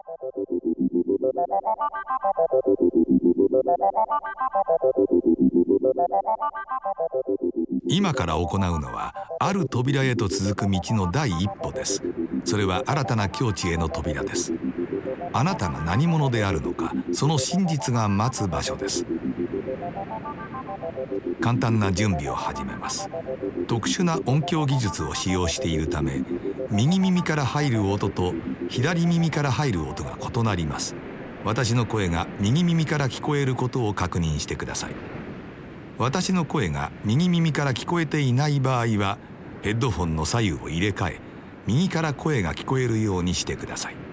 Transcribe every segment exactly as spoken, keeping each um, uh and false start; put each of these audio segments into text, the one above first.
今から行うのはある扉へと続く道の第一歩です。それは新たな境地への扉です。あなたが何者であるのか、その真実が待つ場所です。簡単な準備を始めます。特殊な音響技術を使用しているため、右耳から入る音と左耳から入る音が異なります。私の声が右耳から聞こえることを確認してください。私の声が右耳から聞こえていない場合は、ヘッドフォンの左右を入れ替え、右から声が聞こえるようにしてください。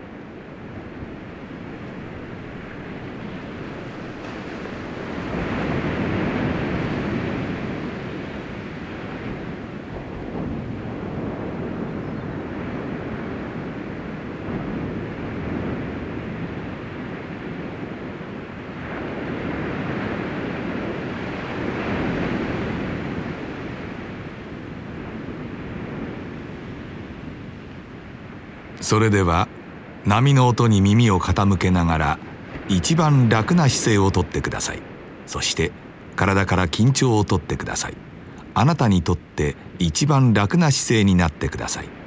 それでは波の音に耳を傾けながら一番楽な姿勢をとってください。そして体から緊張をとってください。あなたにとって一番楽な姿勢になってください。